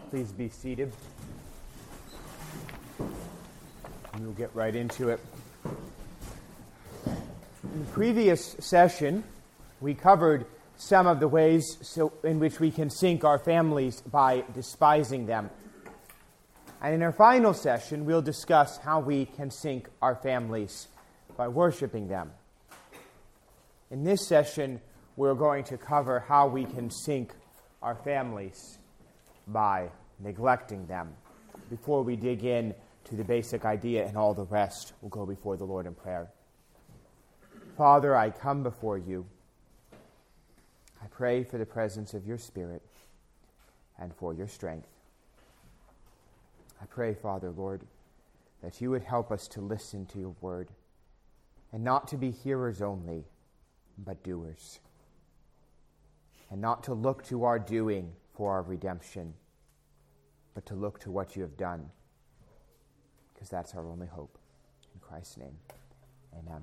Please be seated. And we'll get right into it. In the previous session, we covered some of the ways in which we can sink our families by despising them. And in our final session, we'll discuss how we can sink our families by worshiping them. In this session, we're going to cover how we can sink our families by neglecting them. Before we dig in to the basic idea and all the rest, we'll go before the Lord in prayer. Father, I come before you. I pray for the presence of your Spirit and for your strength. I pray, Father, Lord, that you would help us to listen to your word and not to be hearers only, but doers. And not to look to our doing for our redemption, but to look to what you have done, because that's our only hope. In Christ's name, amen.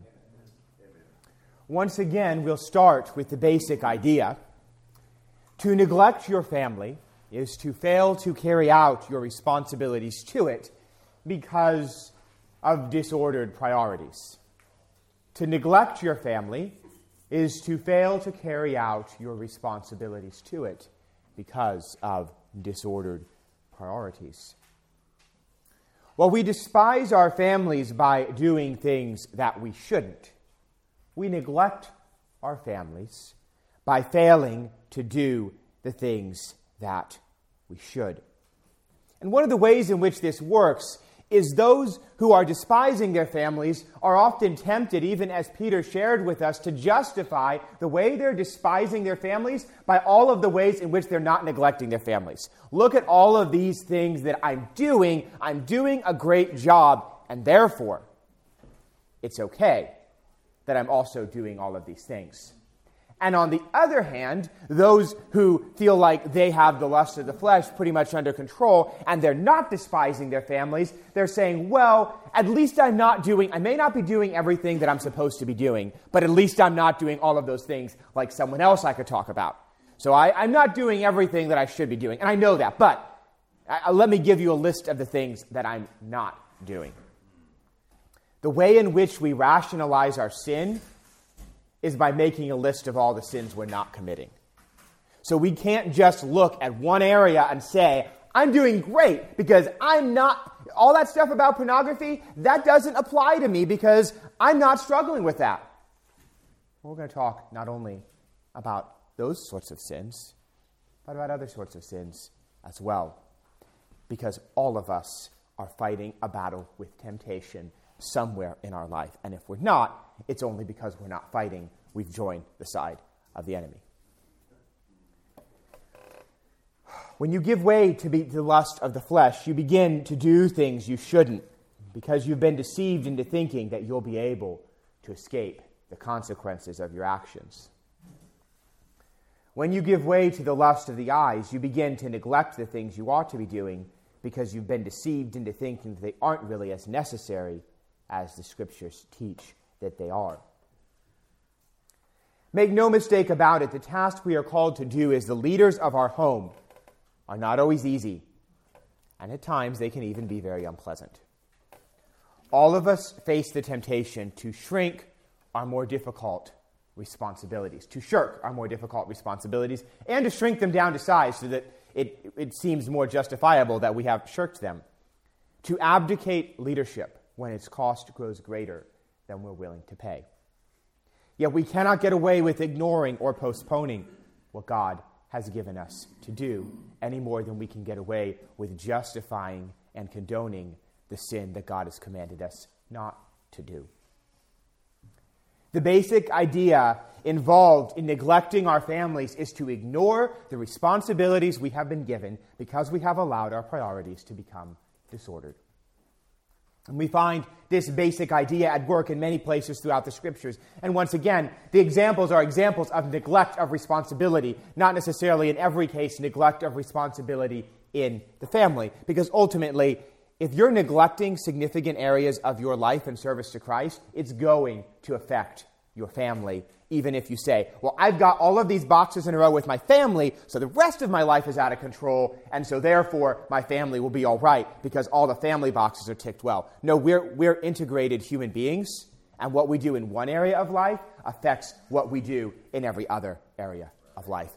Once again, we'll start with the basic idea. To neglect your family is to fail to carry out your responsibilities to it because of disordered priorities. To neglect your family is to fail to carry out your responsibilities to it because of disordered priorities. While we despise our families by doing things that we shouldn't, we neglect our families by failing to do the things that we should. And one of the ways in which this works is those who are despising their families are often tempted, even as Peter shared with us, to justify the way they're despising their families by all of the ways in which they're not neglecting their families. Look at all of these things that I'm doing. I'm doing a great job, and therefore, it's okay that I'm also doing all of these things. And on the other hand, those who feel like they have the lust of the flesh pretty much under control and they're not despising their families, they're saying, well, at least I may not be doing everything that I'm supposed to be doing, but at least I'm not doing all of those things like someone else I could talk about. So I'm not doing everything that I should be doing, and I know that, but let me give you a list of the things that I'm not doing. The way in which we rationalize our sin is by making a list of all the sins we're not committing. So we can't just look at one area and say, I'm doing great because I'm not, all that stuff about pornography, that doesn't apply to me because I'm not struggling with that. We're going to talk not only about those sorts of sins, but about other sorts of sins as well. Because all of us are fighting a battle with temptation somewhere in our life. And if we're not, it's only because we're not fighting. We've joined the side of the enemy. When you give way to the lust of the flesh, you begin to do things you shouldn't because you've been deceived into thinking that you'll be able to escape the consequences of your actions. When you give way to the lust of the eyes, you begin to neglect the things you ought to be doing because you've been deceived into thinking that they aren't really as necessary as the Scriptures teach that they are. Make no mistake about it, the task we are called to do as the leaders of our home are not always easy, and at times they can even be very unpleasant. All of us face the temptation to shrink our more difficult responsibilities, to shirk our more difficult responsibilities, and to shrink them down to size so that it seems more justifiable that we have shirked them. To abdicate leadership when its cost grows greater than we're willing to pay. Yet we cannot get away with ignoring or postponing what God has given us to do any more than we can get away with justifying and condoning the sin that God has commanded us not to do. The basic idea involved in neglecting our families is to ignore the responsibilities we have been given because we have allowed our priorities to become disordered. And we find this basic idea at work in many places throughout the Scriptures. And once again, the examples are examples of neglect of responsibility, not necessarily in every case neglect of responsibility in the family. Because ultimately, if you're neglecting significant areas of your life and service to Christ, it's going to affect your family, even if you say, well, I've got all of these boxes in a row with my family, so the rest of my life is out of control, and so therefore my family will be all right because all the family boxes are ticked well. No, we're integrated human beings, and what we do in one area of life affects what we do in every other area of life.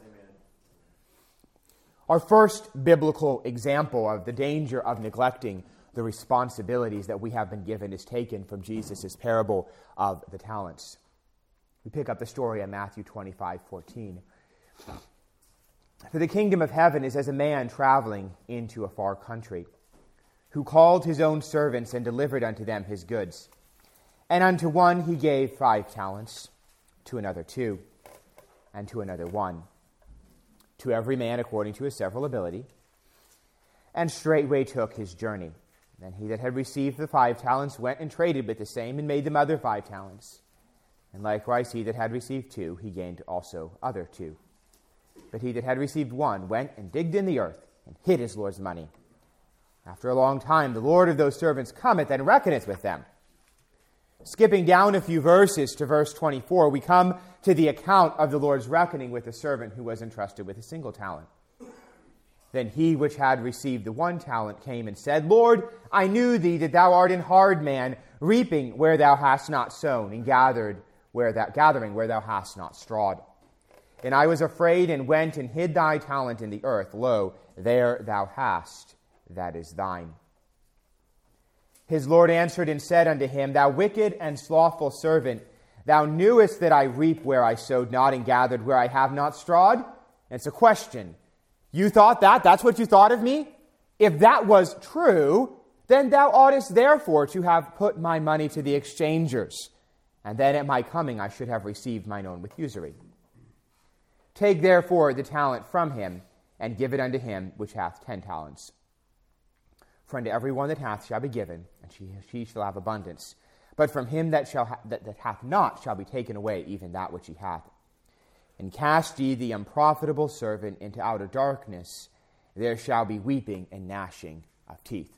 Our first biblical example of the danger of neglecting the responsibilities that we have been given is taken from Jesus' parable of the talents. We pick up the story in Matthew 25:14. For the kingdom of heaven is as a man traveling into a far country, who called his own servants and delivered unto them his goods. And unto one he gave 5 talents, to another 2, and to another 1, to every man according to his several ability, and straightway took his journey. Then he that had received the 5 talents went and traded with the same, and made them other 5 talents. And likewise he that had received 2, he gained also other 2. But he that had received 1 went and digged in the earth, and hid his Lord's money. After a long time the Lord of those servants cometh and reckoneth with them. Skipping down a few verses to verse 24, we come to the account of the Lord's reckoning with the servant who was entrusted with a single talent. Then he which had received the 1 talent came and said, Lord, I knew thee that thou art an hard man, reaping where thou hast not sown, and gathering where thou hast not strawed. And I was afraid, and went and hid thy talent in the earth. Lo, there thou hast, that is thine. His Lord answered and said unto him, Thou wicked and slothful servant, thou knewest that I reap where I sowed not, and gathered where I have not strawed? And it's a question. You thought that? That's what you thought of me? If that was true, then thou oughtest therefore to have put my money to the exchangers, and then at my coming I should have received mine own with usury. Take therefore the talent from him, and give it unto him which hath 10 talents. For unto every one that hath shall be given, and she shall have abundance. But from him that hath not shall be taken away even that which he hath. And cast ye the unprofitable servant into outer darkness. There shall be weeping and gnashing of teeth.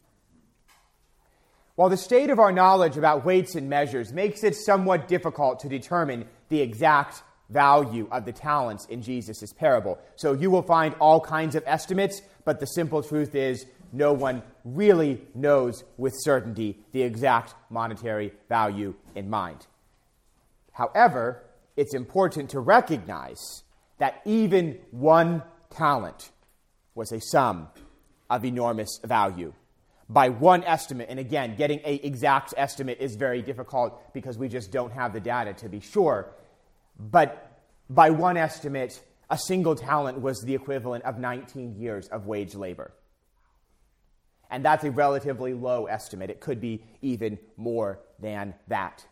While the state of our knowledge about weights and measures makes it somewhat difficult to determine the exact value of the talents in Jesus' parable. So you will find all kinds of estimates, but the simple truth is no one really knows with certainty the exact monetary value in mind. However, it's important to recognize that even 1 talent was a sum of enormous value. By one estimate, and again, getting an exact estimate is very difficult because we just don't have the data to be sure, but by one estimate, a single talent was the equivalent of 19 years of wage labor. And that's a relatively low estimate. It could be even more than that.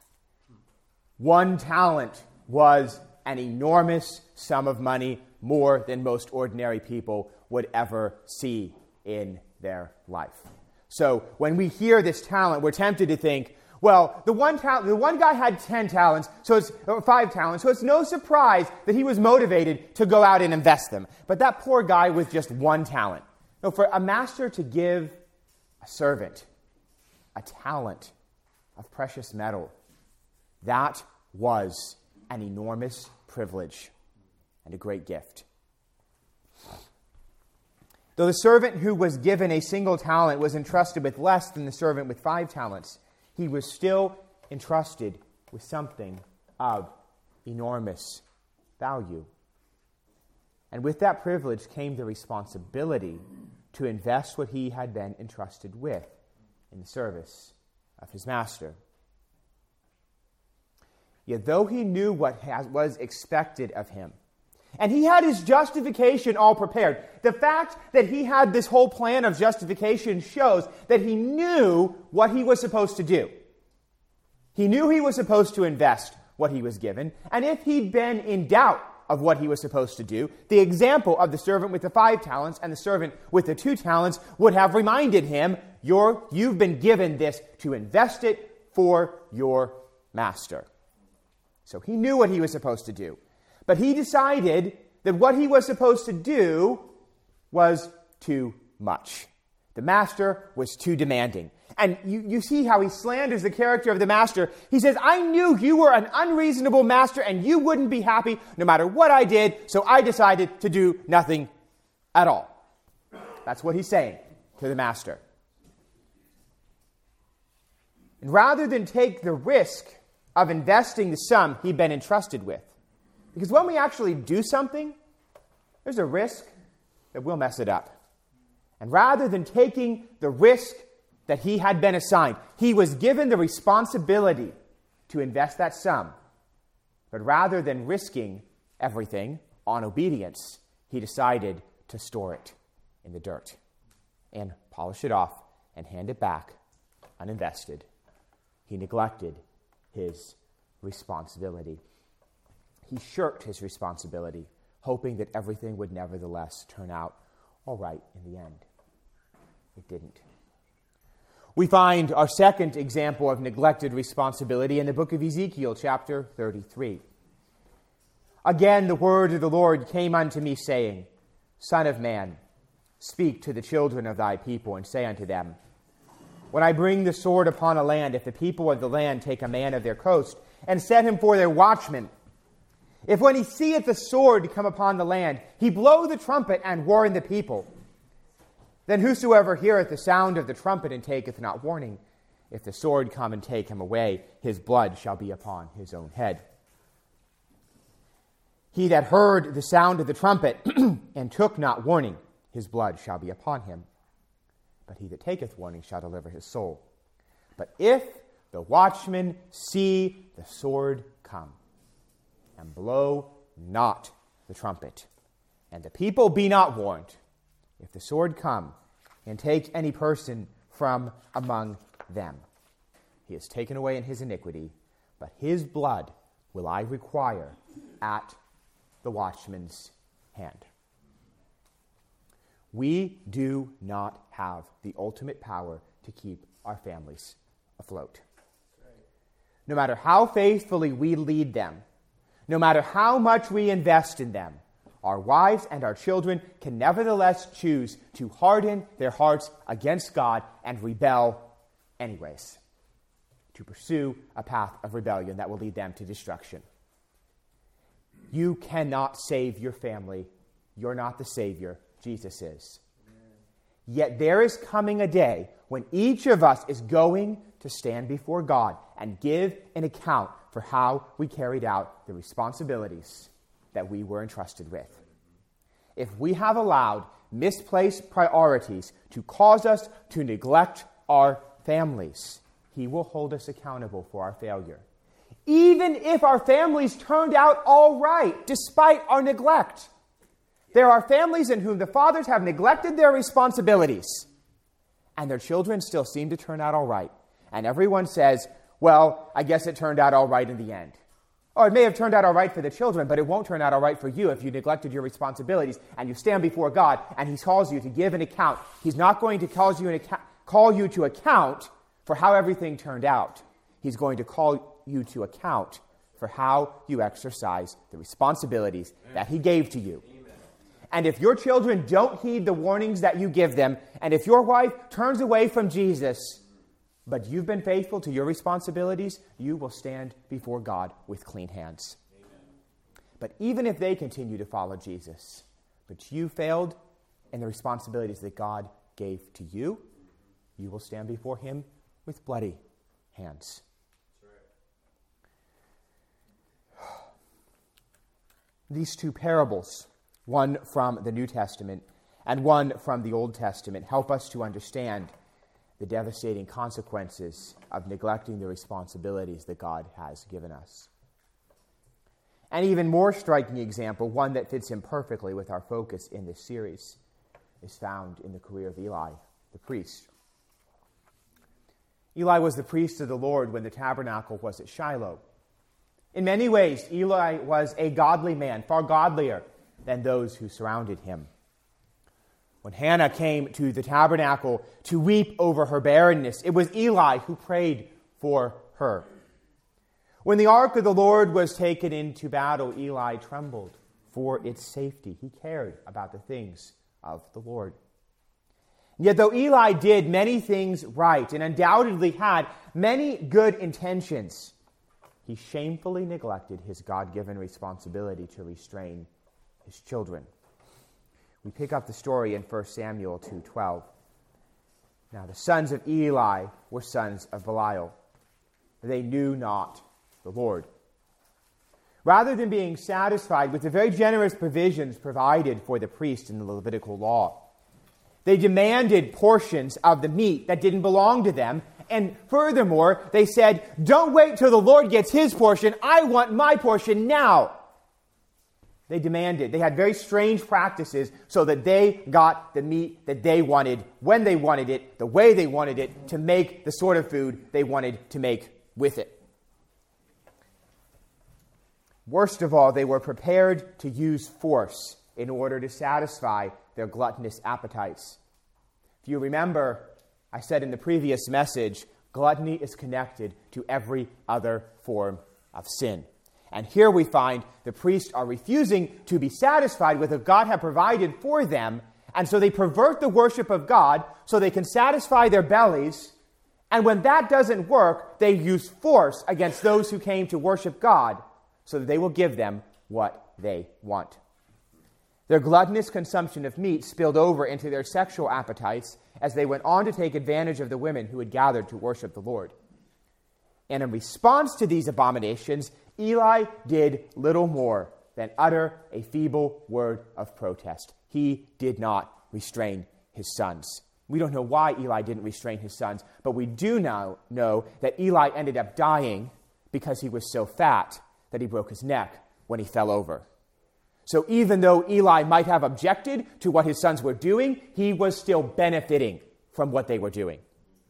1 talent was an enormous sum of money, more than most ordinary people would ever see in their life. So when we hear this talent, we're tempted to think, well, the one guy had 10 talents, or 5 talents, so it's no surprise that he was motivated to go out and invest them. But that poor guy with just 1 talent. No, for a master to give a servant a talent of precious metal, that was an enormous privilege and a great gift. Though the servant who was given a single talent was entrusted with less than the servant with 5 talents, he was still entrusted with something of enormous value. And with that privilege came the responsibility to invest what he had been entrusted with in the service of his master. Yet though he knew what was expected of him, and he had his justification all prepared, the fact that he had this whole plan of justification shows that he knew what he was supposed to do. He knew he was supposed to invest what he was given, and if he'd been in doubt of what he was supposed to do, the example of the servant with the 5 talents and the servant with the 2 talents would have reminded him, you've been given this to invest it for your master. So he knew what he was supposed to do. But he decided that what he was supposed to do was too much. The master was too demanding. And you see how he slanders the character of the master. He says, I knew you were an unreasonable master and you wouldn't be happy no matter what I did, so I decided to do nothing at all. That's what he's saying to the master. And rather than take the risk of investing the sum he'd been entrusted with, because when we actually do something, there's a risk that we'll mess it up. And rather than taking the risk that he had been assigned, he was given the responsibility to invest that sum. But rather than risking everything on obedience, he decided to store it in the dirt and polish it off and hand it back uninvested. He neglected his responsibility. He shirked his responsibility, hoping that everything would nevertheless turn out all right in the end. It didn't. We find our second example of neglected responsibility in the book of Ezekiel, chapter 33. Again, the word of the Lord came unto me, saying, Son of man, speak to the children of thy people, and say unto them, When I bring the sword upon a land, if the people of the land take a man of their coast, and set him for their watchman, if when he seeth the sword come upon the land, he blow the trumpet and warn the people, then whosoever heareth the sound of the trumpet and taketh not warning, if the sword come and take him away, his blood shall be upon his own head. He that heard the sound of the trumpet and took not warning, his blood shall be upon him. But he that taketh warning shall deliver his soul. But if the watchman see the sword come, and blow not the trumpet, and the people be not warned, if the sword come and take any person from among them, he is taken away in his iniquity, but his blood will I require at the watchman's hand. We do not have the ultimate power to keep our families afloat. No matter how faithfully we lead them, no matter how much we invest in them, our wives and our children can nevertheless choose to harden their hearts against God and rebel anyways, to pursue a path of rebellion that will lead them to destruction. You cannot save your family. You're not the Savior. Jesus is. Amen. Yet there is coming a day when each of us is going to stand before God and give an account for how we carried out the responsibilities that we were entrusted with. If we have allowed misplaced priorities to cause us to neglect our families, He will hold us accountable for our failure. Even if our families turned out all right, despite our neglect. There are families in whom the fathers have neglected their responsibilities, and their children still seem to turn out all right. And everyone says, well, I guess it turned out all right in the end. Or it may have turned out all right for the children, but it won't turn out all right for you if you neglected your responsibilities and you stand before God and He calls you to give an account. He's not going to call you to account for how everything turned out. He's going to call you to account for how you exercise the responsibilities that He gave to you. And if your children don't heed the warnings that you give them, and if your wife turns away from Jesus, but you've been faithful to your responsibilities, you will stand before God with clean hands. Amen. But even if they continue to follow Jesus, but you failed in the responsibilities that God gave to you, you will stand before Him with bloody hands. That's right. These two parables, one from the New Testament and one from the Old Testament, help us to understand the devastating consequences of neglecting the responsibilities that God has given us. An even more striking example, one that fits in perfectly with our focus in this series, is found in the career of Eli, the priest. Eli was the priest of the Lord when the tabernacle was at Shiloh. In many ways, Eli was a godly man, far godlier than those who surrounded him. When Hannah came to the tabernacle to weep over her barrenness, it was Eli who prayed for her. When the ark of the Lord was taken into battle, Eli trembled for its safety. He cared about the things of the Lord. Yet though Eli did many things right and undoubtedly had many good intentions, he shamefully neglected his God-given responsibility to restrain his children. We pick up the story in 1 Samuel 2:12. Now the sons of Eli were sons of Belial. They knew not the Lord. Rather than being satisfied with the very generous provisions provided for the priest in the Levitical law, they demanded portions of the meat that didn't belong to them. And furthermore, they said, don't wait till the Lord gets his portion. I want my portion now. They demanded. They had very strange practices so that they got the meat that they wanted, when they wanted it, the way they wanted it, to make the sort of food they wanted to make with it. Worst of all, they were prepared to use force in order to satisfy their gluttonous appetites. If you remember, I said in the previous message, gluttony is connected to every other form of sin. And here we find the priests are refusing to be satisfied with what God had provided for them, and so they pervert the worship of God so they can satisfy their bellies. And when that doesn't work, they use force against those who came to worship God so that they will give them what they want. Their gluttonous consumption of meat spilled over into their sexual appetites as they went on to take advantage of the women who had gathered to worship the Lord. And in response to these abominations, Eli did little more than utter a feeble word of protest. He did not restrain his sons. We don't know why Eli didn't restrain his sons, but we do now know that Eli ended up dying because he was so fat that he broke his neck when he fell over. So even though Eli might have objected to what his sons were doing, he was still benefiting from what they were doing.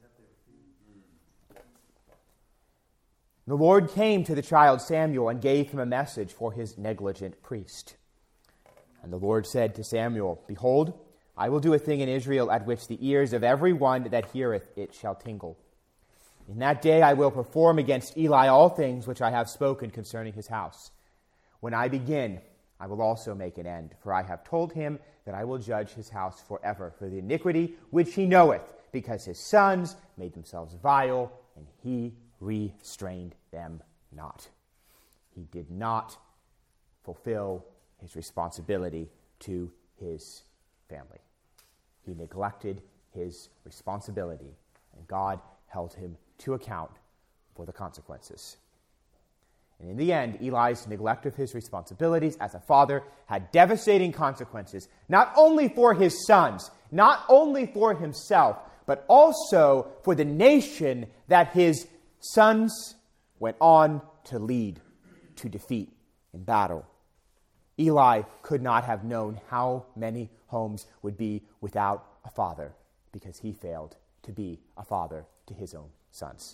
The Lord came to the child Samuel and gave him a message for his negligent priest. And the Lord said to Samuel, Behold, I will do a thing in Israel at which the ears of every one that heareth it shall tingle. In that day I will perform against Eli all things which I have spoken concerning his house. When I begin, I will also make an end, for I have told him that I will judge his house forever for the iniquity which he knoweth, because his sons made themselves vile, and he restrained them not. He did not fulfill his responsibility to his family. He neglected his responsibility, and God held him to account for the consequences. And in the end, Eli's neglect of his responsibilities as a father had devastating consequences, not only for his sons, not only for himself, but also for the nation that his sons went on to lead, to defeat in battle. Eli could not have known how many homes would be without a father because he failed to be a father to his own sons.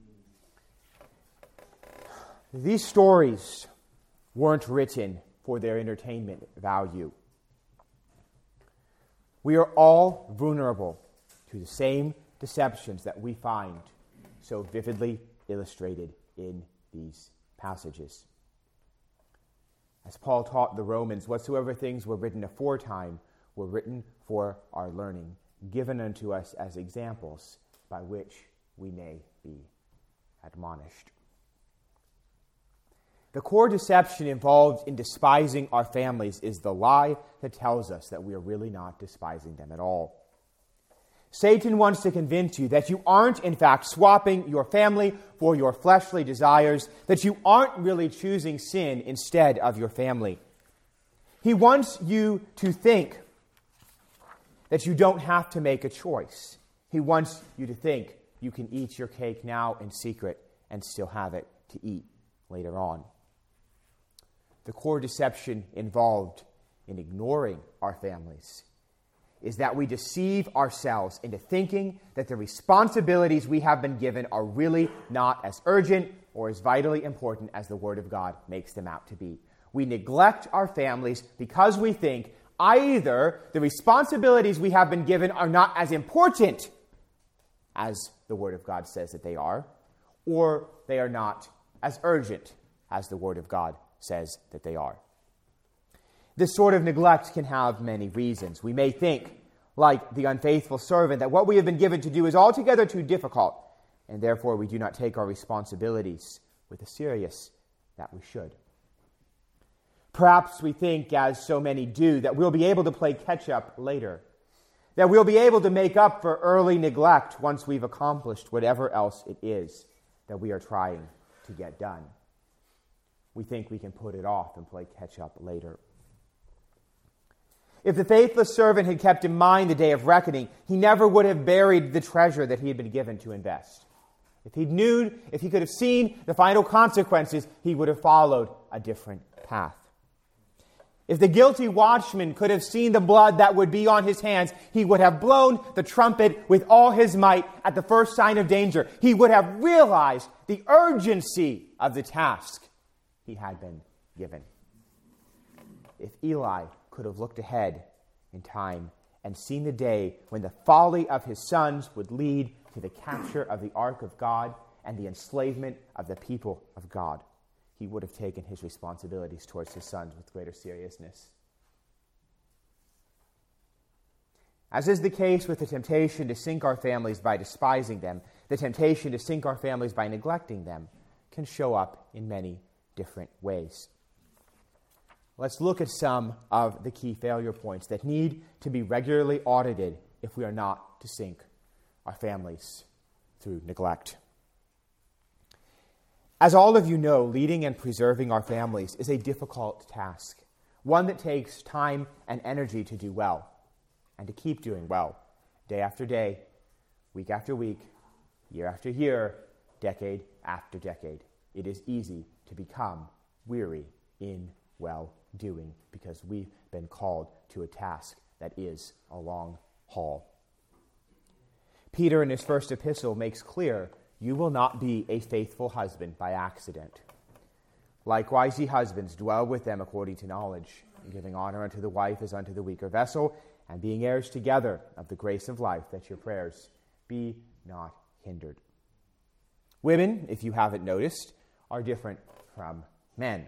These stories weren't written for their entertainment value. We are all vulnerable to the same deceptions that we find so vividly illustrated in these passages. As Paul taught the Romans, whatsoever things were written aforetime were written for our learning, given unto us as examples by which we may be admonished. The core deception involved in despising our families is the lie that tells us that we are really not despising them at all. Satan wants to convince you that you aren't, in fact, swapping your family for your fleshly desires, that you aren't really choosing sin instead of your family. He wants you to think that you don't have to make a choice. He wants you to think you can eat your cake now in secret and still have it to eat later on. The core deception involved in ignoring our families is that we deceive ourselves into thinking that the responsibilities we have been given are really not as urgent or as vitally important as the Word of God makes them out to be. We neglect our families because we think either the responsibilities we have been given are not as important as the Word of God says that they are, or they are not as urgent as the Word of God says that they are. This sort of neglect can have many reasons. We may think, like the unfaithful servant, that what we have been given to do is altogether too difficult, and therefore we do not take our responsibilities with the seriousness that we should. Perhaps we think, as so many do, that we'll be able to play catch-up later, that we'll be able to make up for early neglect once we've accomplished whatever else it is that we are trying to get done. We think we can put it off and play catch-up later. If the faithless servant had kept in mind the day of reckoning, he never would have buried the treasure that he had been given to invest. If he could have seen the final consequences, he would have followed a different path. If the guilty watchman could have seen the blood that would be on his hands, he would have blown the trumpet with all his might at the first sign of danger. He would have realized the urgency of the task he had been given. If Eli could have looked ahead in time and seen the day when the folly of his sons would lead to the capture of the ark of God and the enslavement of the people of God, he would have taken his responsibilities towards his sons with greater seriousness. As is the case with the temptation to sink our families by despising them, the temptation to sink our families by neglecting them can show up in many different ways. Let's look at some of the key failure points that need to be regularly audited if we are not to sink our families through neglect. As all of you know, leading and preserving our families is a difficult task, one that takes time and energy to do well, and to keep doing well, day after day, week after week, year after year, decade after decade. It is easy to become weary in well-doing because we've been called to a task that is a long haul. Peter, in his first epistle, makes clear, you will not be a faithful husband by accident. Likewise, ye husbands, dwell with them according to knowledge, giving honor unto the wife as unto the weaker vessel, and being heirs together of the grace of life, that your prayers be not hindered. Women, if you haven't noticed, are different from men,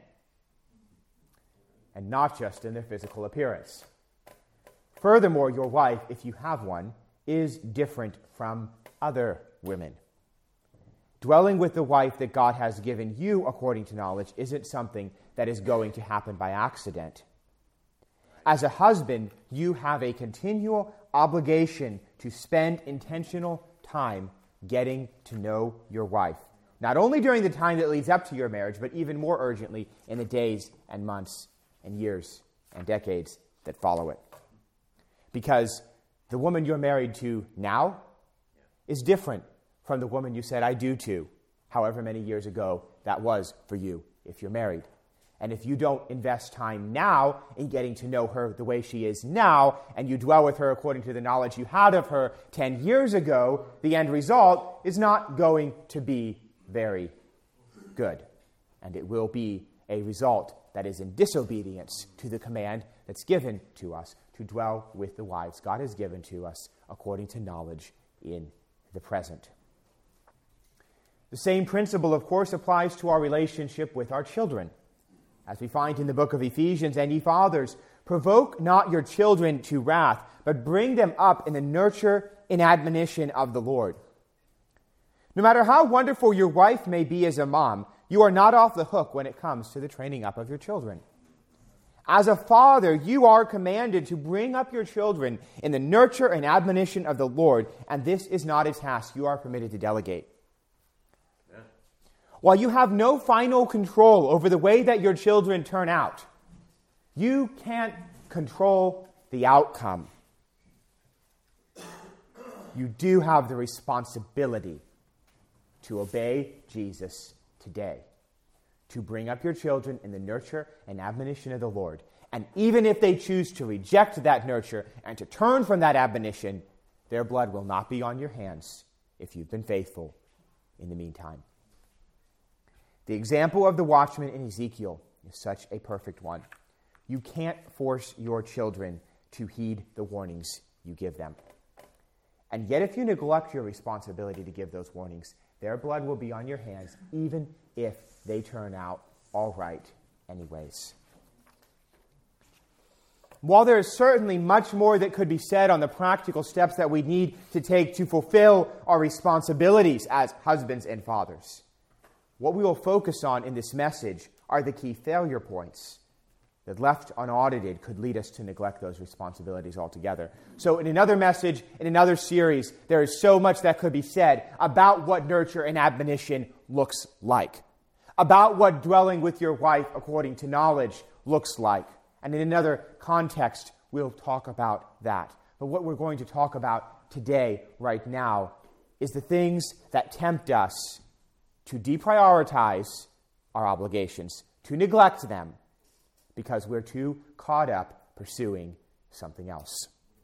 and not just in their physical appearance. Furthermore, your wife, if you have one, is different from other women. Dwelling with the wife that God has given you according to knowledge isn't something that is going to happen by accident. As a husband, you have a continual obligation to spend intentional time getting to know your wife, not only during the time that leads up to your marriage, but even more urgently in the days and months and years and decades that follow it. Because the woman you're married to now is different from the woman you said I do to, however many years ago that was for you if you're married. And if you don't invest time now in getting to know her the way she is now, and you dwell with her according to the knowledge you had of her 10 years ago, the end result is not going to be very good. And it will be a result that is in disobedience to the command that's given to us to dwell with the wives God has given to us according to knowledge in the present. The same principle, of course, applies to our relationship with our children. As we find in the book of Ephesians, and ye fathers, provoke not your children to wrath, but bring them up in the nurture and admonition of the Lord. No matter how wonderful your wife may be as a mom, you are not off the hook when it comes to the training up of your children. As a father, you are commanded to bring up your children in the nurture and admonition of the Lord, and this is not a task you are permitted to delegate. While you have no final control over the way that your children turn out, you can't control the outcome. You do have the responsibility to obey Jesus today, to bring up your children in the nurture and admonition of the Lord. And even if they choose to reject that nurture and to turn from that admonition, their blood will not be on your hands if you've been faithful in the meantime. The example of the watchman in Ezekiel is such a perfect one. You can't force your children to heed the warnings you give them. And yet if you neglect your responsibility to give those warnings, their blood will be on your hands, even if they turn out all right anyways. while there is certainly much more that could be said on the practical steps that we need to take to fulfill our responsibilities as husbands and fathers, what we will focus on in this message are the key failure points that, left unaudited, could lead us to neglect those responsibilities altogether. So in another message, in another series, there is so much that could be said about what nurture and admonition looks like, about what dwelling with your wife according to knowledge looks like. And in another context, we'll talk about that. But what we're going to talk about today, right now, is the things that tempt us to deprioritize our obligations, to neglect them, because we're too caught up pursuing something else.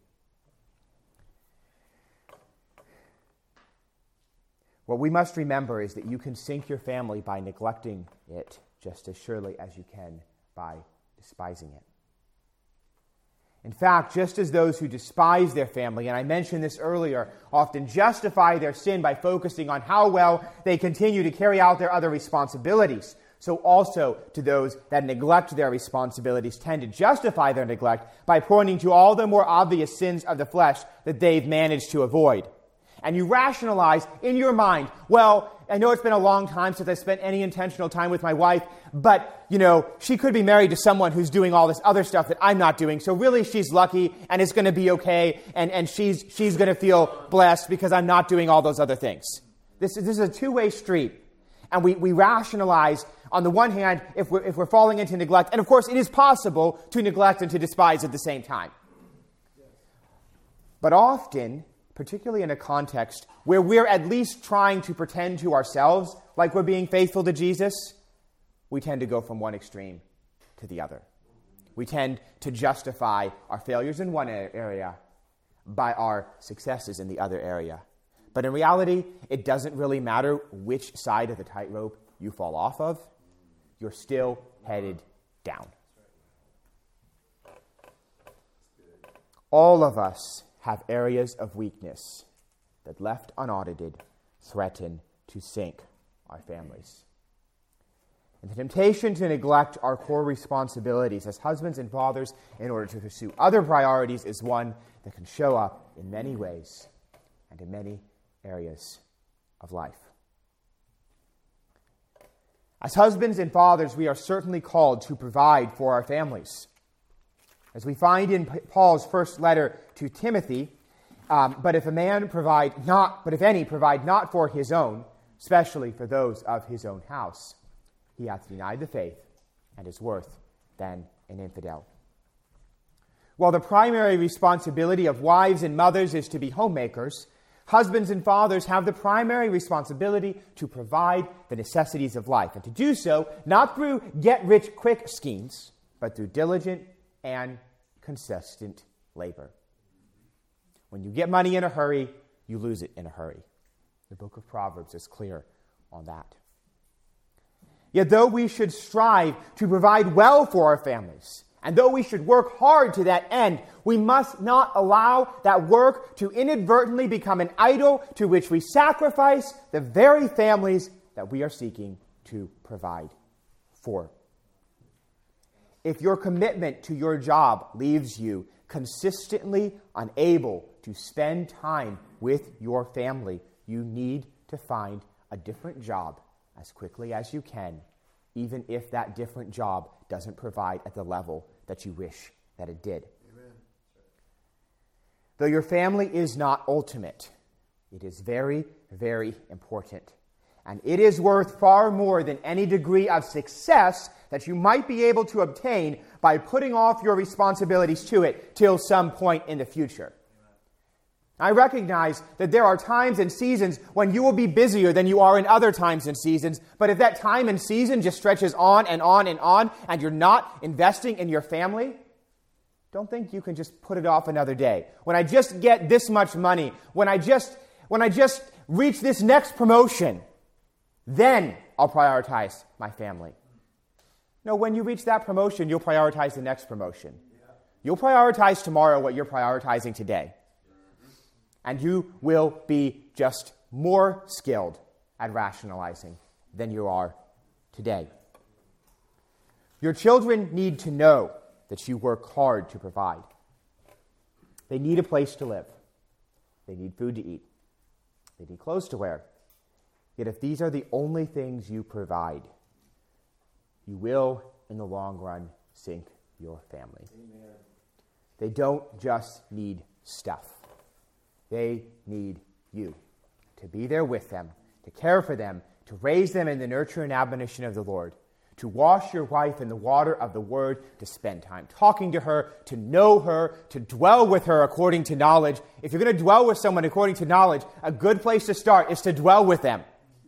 What we must remember is that you can sink your family by neglecting it just as surely as you can by despising it. In fact, just as those who despise their family, and I mentioned this earlier, often justify their sin by focusing on how well they continue to carry out their other responsibilities, so also to those that neglect their responsibilities tend to justify their neglect by pointing to all the more obvious sins of the flesh that they've managed to avoid. And you rationalize in your mind, well, I know it's been a long time since I spent any intentional time with my wife, but, she could be married to someone who's doing all this other stuff that I'm not doing, so really she's lucky, and it's going to be okay, and she's going to feel blessed because I'm not doing all those other things. This is a two-way street. And we rationalize, on the one hand, if we're falling into neglect, and of course it is possible to neglect and to despise at the same time. But often, particularly in a context where we're at least trying to pretend to ourselves like we're being faithful to Jesus, we tend to go from one extreme to the other. We tend to justify our failures in one area by our successes in the other area. But in reality, it doesn't really matter which side of the tightrope you fall off of. You're still headed down. All of us have areas of weakness that, left unaudited, threaten to sink our families. And the temptation to neglect our core responsibilities as husbands and fathers in order to pursue other priorities is one that can show up in many ways and in many areas of life. As husbands and fathers, we are certainly called to provide for our families. As we find in Paul's first letter to Timothy, but if any provide not for his own, especially for those of his own house, he hath denied the faith and is worse than an infidel. While the primary responsibility of wives and mothers is to be homemakers, husbands and fathers have the primary responsibility to provide the necessities of life, and to do so not through get-rich-quick schemes, but through diligent and consistent labor. When you get money in a hurry, you lose it in a hurry. The book of Proverbs is clear on that. Yet though we should strive to provide well for our families, and though we should work hard to that end, we must not allow that work to inadvertently become an idol to which we sacrifice the very families that we are seeking to provide for. If your commitment to your job leaves you consistently unable to spend time with your family, you need to find a different job as quickly as you can, even if that different job doesn't provide at the level that you wish that it did. Amen. Though your family is not ultimate, it is very, very important. And it is worth far more than any degree of success that you might be able to obtain by putting off your responsibilities to it till some point in the future. I recognize that there are times and seasons when you will be busier than you are in other times and seasons, but if that time and season just stretches on and on and on, and you're not investing in your family, don't think you can just put it off another day. When I just get this much money, when I just reach this next promotion, then I'll prioritize my family. No, when you reach that promotion, you'll prioritize the next promotion. You'll prioritize tomorrow what you're prioritizing today. And you will be just more skilled at rationalizing than you are today. Your children need to know that you work hard to provide. They need a place to live. They need food to eat. They need clothes to wear. Yet if these are the only things you provide, you will, in the long run, sink your family. Amen. They don't just need stuff. They need you to be there with them, to care for them, to raise them in the nurture and admonition of the Lord, to wash your wife in the water of the Word, to spend time talking to her, to know her, to dwell with her according to knowledge. If you're going to dwell with someone according to knowledge, a good place to start is to dwell with them.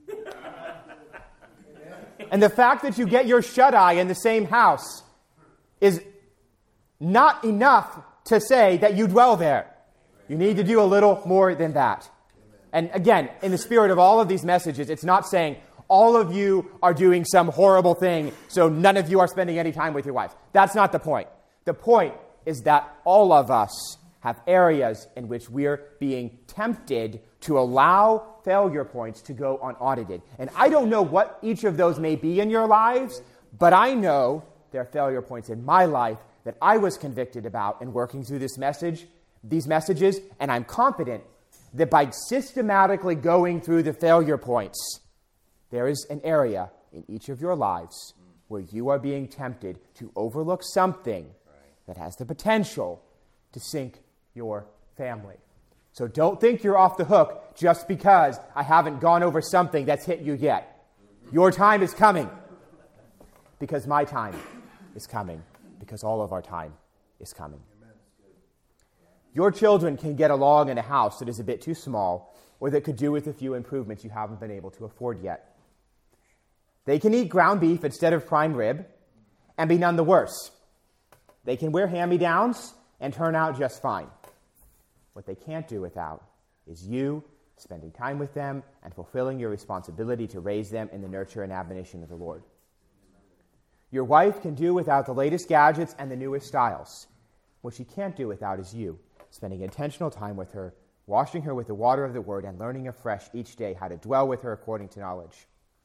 And the fact that you get your shut-eye in the same house is not enough to say that you dwell there. You need to do a little more than that. And again, in the spirit of all of these messages, it's not saying all of you are doing some horrible thing, so none of you are spending any time with your wife. That's not the point. The point is that all of us have areas in which we're being tempted to allow failure points to go unaudited. And I don't know what each of those may be in your lives, but I know there are failure points in my life that I was convicted about in working through these messages, and I'm confident that by systematically going through the failure points, there is an area in each of your lives where you are being tempted to overlook something that has the potential to sink your family. So don't think you're off the hook just because I haven't gone over something that's hit you yet. Your time is coming because my time is coming, because all of our time is coming. Your children can get along in a house that is a bit too small or that could do with a few improvements you haven't been able to afford yet. They can eat ground beef instead of prime rib and be none the worse. They can wear hand-me-downs and turn out just fine. What they can't do without is you spending time with them and fulfilling your responsibility to raise them in the nurture and admonition of the Lord. Your wife can do without the latest gadgets and the newest styles. What she can't do without is you, spending intentional time with her, washing her with the water of the Word, and learning afresh each day how to dwell with her according to knowledge.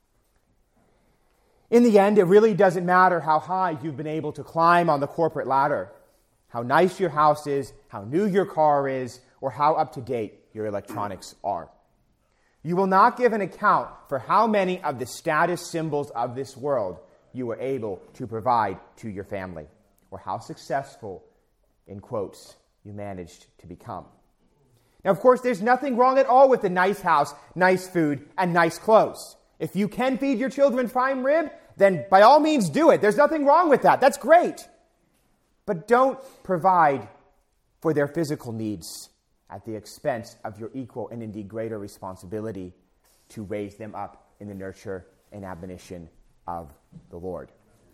In the end, it really doesn't matter how high you've been able to climb on the corporate ladder, how nice your house is, how new your car is, or how up-to-date your electronics are. You will not give an account for how many of the status symbols of this world you were able to provide to your family, or how successful, in quotes, you managed to become. Now, of course, there's nothing wrong at all with a nice house, nice food, and nice clothes. If you can feed your children prime rib, then by all means do it. There's nothing wrong with that. That's great. But don't provide for their physical needs at the expense of your equal and indeed greater responsibility to raise them up in the nurture and admonition of the Lord.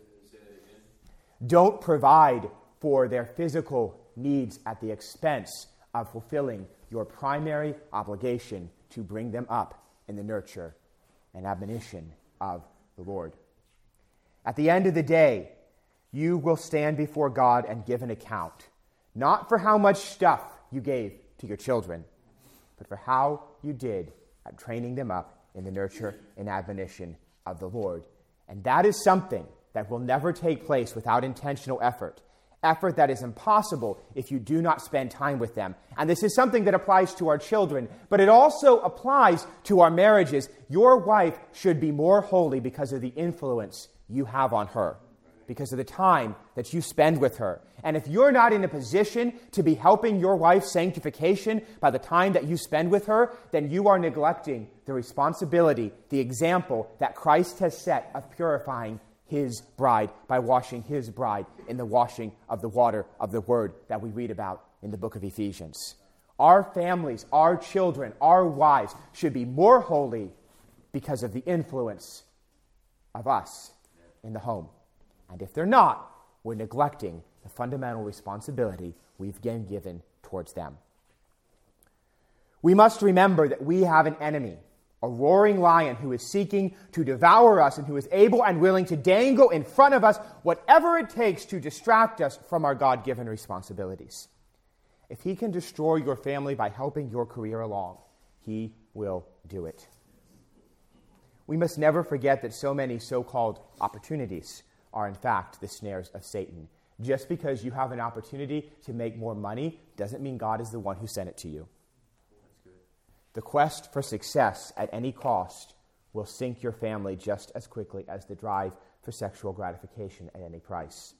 Don't provide for their physical needs at the expense of fulfilling your primary obligation to bring them up in the nurture and admonition of the Lord. At the end of the day, you will stand before God and give an account, not for how much stuff you gave to your children, but for how you did at training them up in the nurture and admonition of the Lord. And that is something that will never take place without intentional effort that is impossible if you do not spend time with them. And this is something that applies to our children, but it also applies to our marriages. Your wife should be more holy because of the influence you have on her, because of the time that you spend with her. And if you're not in a position to be helping your wife's sanctification by the time that you spend with her, then you are neglecting the responsibility, the example that Christ has set of purifying His bride by washing His bride in the washing of the water of the Word that we read about in the book of Ephesians. Our families, our children, our wives should be more holy because of the influence of us in the home. And if they're not, we're neglecting the fundamental responsibility we've been given towards them. We must remember that we have an enemy, a roaring lion who is seeking to devour us and who is able and willing to dangle in front of us whatever it takes to distract us from our God-given responsibilities. If he can destroy your family by helping your career along, he will do it. We must never forget that so many so-called opportunities are in fact the snares of Satan. Just because you have an opportunity to make more money doesn't mean God is the one who sent it to you. That's good. The quest for success at any cost will sink your family just as quickly as the drive for sexual gratification at any price.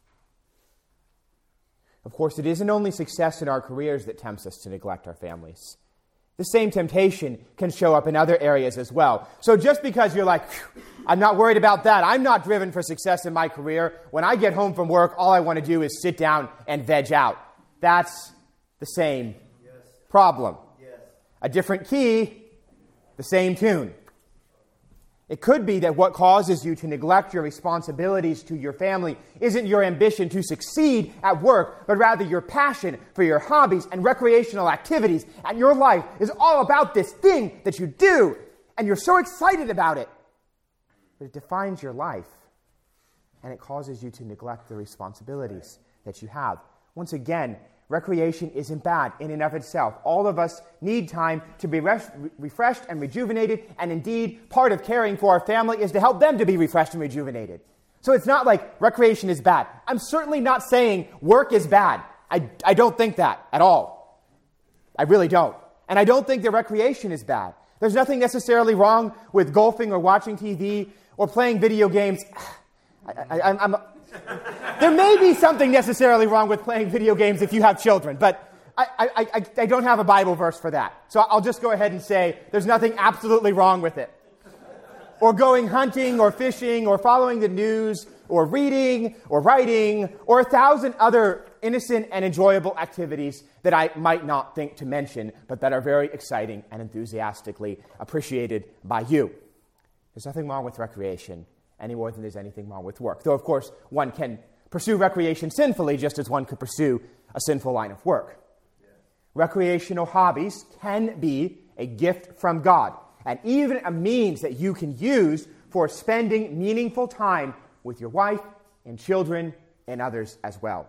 Of course, it isn't only success in our careers that tempts us to neglect our families. The same temptation can show up in other areas as well. So just because you're like, I'm not worried about that, I'm not driven for success in my career, when I get home from work, all I want to do is sit down and veg out. That's the same problem. Yes. A different key, the same tune. It could be that what causes you to neglect your responsibilities to your family isn't your ambition to succeed at work, but rather your passion for your hobbies and recreational activities. And your life is all about this thing that you do, and you're so excited about it. But it defines your life, and it causes you to neglect the responsibilities that you have. Once again, recreation isn't bad in and of itself. All of us need time to be refreshed and rejuvenated, and indeed, part of caring for our family is to help them to be refreshed and rejuvenated. So it's not like recreation is bad. I'm certainly not saying work is bad. I don't think that at all. I really don't. And I don't think that recreation is bad. There's nothing necessarily wrong with golfing or watching TV or playing video games. There may be something necessarily wrong with playing video games if you have children, but I don't have a Bible verse for that. So I'll just go ahead and say there's nothing absolutely wrong with it. Or going hunting or fishing or following the news or reading or writing or 1,000 other innocent and enjoyable activities that I might not think to mention, but that are very exciting and enthusiastically appreciated by you. There's nothing wrong with recreation any more than there's anything wrong with work. Though, of course, one can pursue recreation sinfully just as one could pursue a sinful line of work. Yeah. Recreational hobbies can be a gift from God, and even a means that you can use for spending meaningful time with your wife and children and others as well.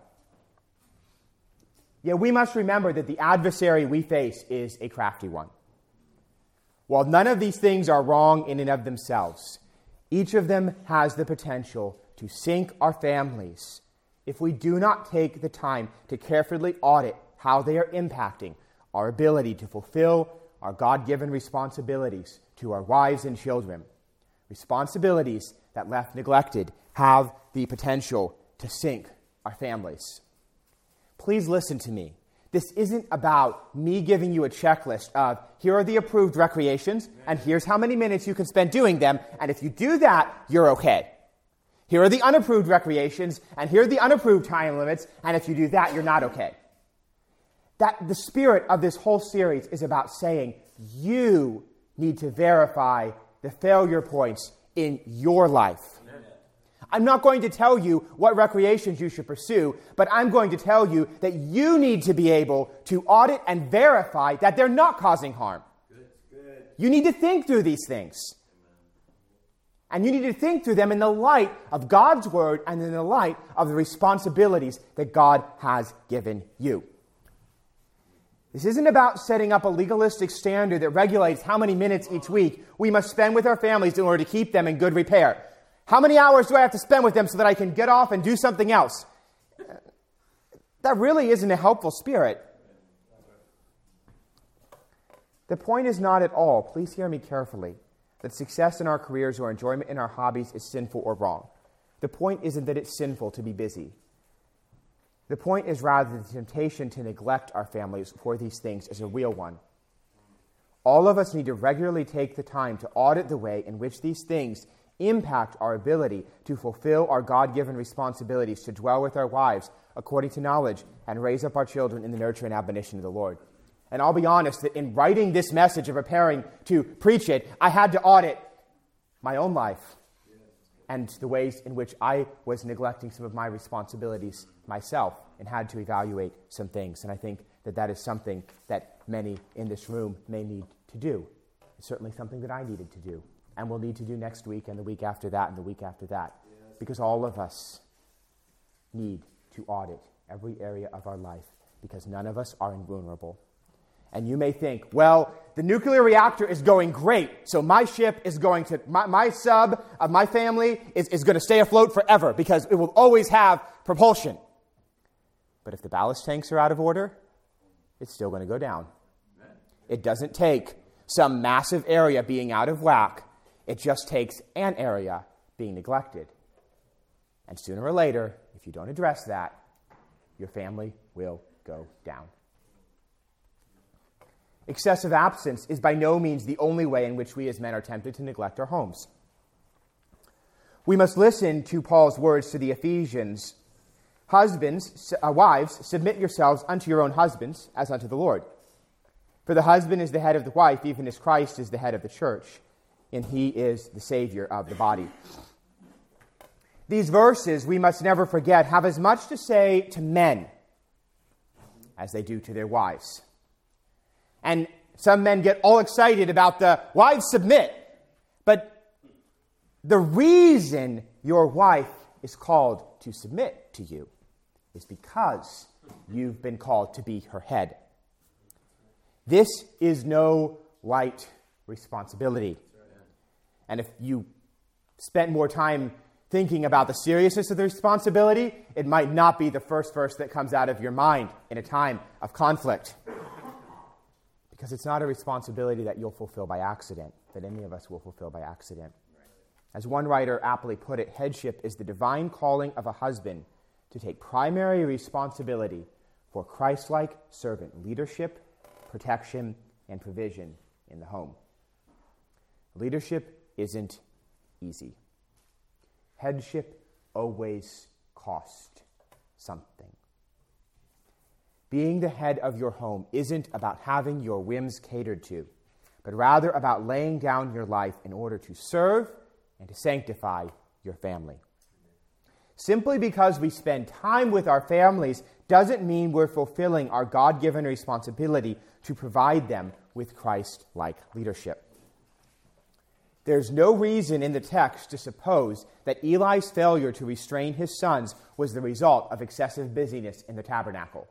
Yet we must remember that the adversary we face is a crafty one. While none of these things are wrong in and of themselves, each of them has the potential to sink our families if we do not take the time to carefully audit how they are impacting our ability to fulfill our God-given responsibilities to our wives and children. Responsibilities that, left neglected, have the potential to sink our families. Please listen to me. This isn't about me giving you a checklist of, here are the approved recreations, and here's how many minutes you can spend doing them, and if you do that, you're okay. Here are the unapproved recreations, and here are the unapproved time limits, and if you do that, you're not okay. That the spirit of this whole series is about saying, you need to verify the failure points in your life. I'm not going to tell you what recreations you should pursue, but I'm going to tell you that you need to be able to audit and verify that they're not causing harm. Good. You need to think through these things. And you need to think through them in the light of God's word and in the light of the responsibilities that God has given you. This isn't about setting up a legalistic standard that regulates how many minutes each week we must spend with our families in order to keep them in good repair. How many hours do I have to spend with them so that I can get off and do something else? That really isn't a helpful spirit. The point is not at all, please hear me carefully, that success in our careers or enjoyment in our hobbies is sinful or wrong. The point isn't that it's sinful to be busy. The point is rather the temptation to neglect our families for these things is a real one. All of us need to regularly take the time to audit the way in which these things impact our ability to fulfill our God-given responsibilities to dwell with our wives according to knowledge and raise up our children in the nurture and admonition of the Lord. And I'll be honest that in writing this message and preparing to preach it, I had to audit my own life and the ways in which I was neglecting some of my responsibilities myself and had to evaluate some things. And I think that that is something that many in this room may need to do. It's certainly something that I needed to do. And we'll need to do next week and the week after that and the week after that. Yes. Because all of us need to audit every area of our life because none of us are invulnerable. And you may think, well, the nuclear reactor is going great, so my ship is going to, my sub of my family is going to stay afloat forever because it will always have propulsion. But if the ballast tanks are out of order, it's still going to go down. It doesn't take some massive area being out of whack. It just takes an area being neglected. And sooner or later, if you don't address that, your family will go down. Excessive absence is by no means the only way in which we as men are tempted to neglect our homes. We must listen to Paul's words to the Ephesians. Husbands, wives, submit yourselves unto your own husbands as unto the Lord. For the husband is the head of the wife, even as Christ is the head of the church, and he is the Savior of the body. These verses, we must never forget, have as much to say to men as they do to their wives. And some men get all excited about the wives submit. But the reason your wife is called to submit to you is because you've been called to be her head. This is no light responsibility. And if you spent more time thinking about the seriousness of the responsibility, it might not be the first verse that comes out of your mind in a time of conflict. Because it's not a responsibility that you'll fulfill by accident, that any of us will fulfill by accident. As one writer aptly put it, headship is the divine calling of a husband to take primary responsibility for Christ-like servant leadership, protection, and provision in the home. Leadership isn't easy. Headship always costs something. Being the head of your home isn't about having your whims catered to, but rather about laying down your life in order to serve and to sanctify your family. Simply because we spend time with our families doesn't mean we're fulfilling our God-given responsibility to provide them with Christ-like leadership. There's no reason in the text to suppose that Eli's failure to restrain his sons was the result of excessive busyness in the tabernacle.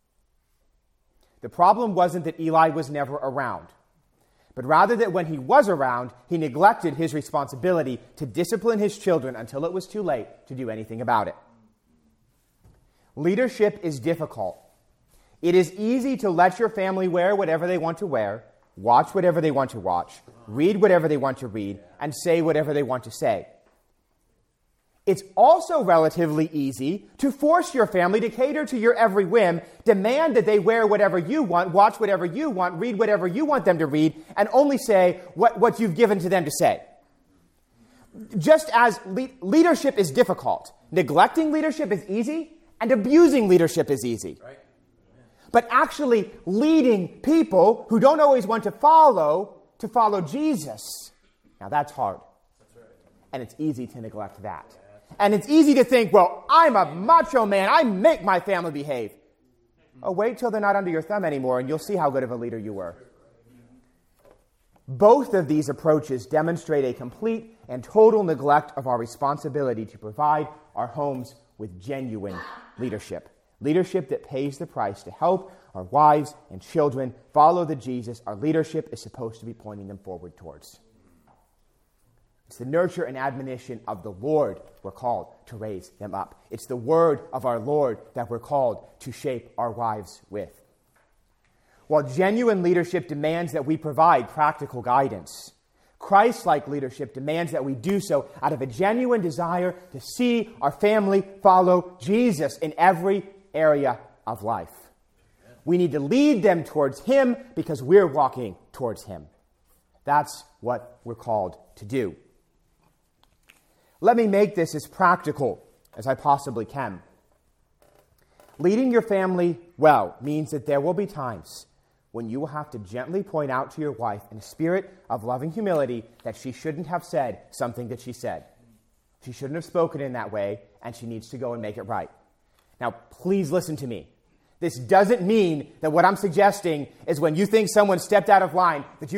The problem wasn't that Eli was never around, but rather that when he was around, he neglected his responsibility to discipline his children until it was too late to do anything about it. Leadership is difficult. It is easy to let your family wear whatever they want to wear, watch whatever they want to watch, read whatever they want to read, and say whatever they want to say. It's also relatively easy to force your family to cater to your every whim, demand that they wear whatever you want, watch whatever you want, read whatever you want them to read, and only say what you've given to them to say. Just as leadership is difficult, neglecting leadership is easy, and abusing leadership is easy. Right. But actually leading people who don't always want to follow Jesus, now that's hard. That's right. And it's easy to neglect that. And it's easy to think, well, I'm a macho man. I make my family behave. Oh, wait till they're not under your thumb anymore, and you'll see how good of a leader you were. Both of these approaches demonstrate a complete and total neglect of our responsibility to provide our homes with genuine leadership. Leadership that pays the price to help our wives and children follow the Jesus our leadership is supposed to be pointing them forward towards. It's the nurture and admonition of the Lord we're called to raise them up. It's the word of our Lord that we're called to shape our wives with. While genuine leadership demands that we provide practical guidance, Christ-like leadership demands that we do so out of a genuine desire to see our family follow Jesus in every area of life. We need to lead them towards Him because we're walking towards Him. That's what we're called to do. Let me make this as practical as I possibly can. Leading your family well means that there will be times when you will have to gently point out to your wife in a spirit of loving humility that she shouldn't have said something that she said. She shouldn't have spoken in that way, and she needs to go and make it right. Now, please listen to me. This doesn't mean that what I'm suggesting is when you think someone stepped out of line, that you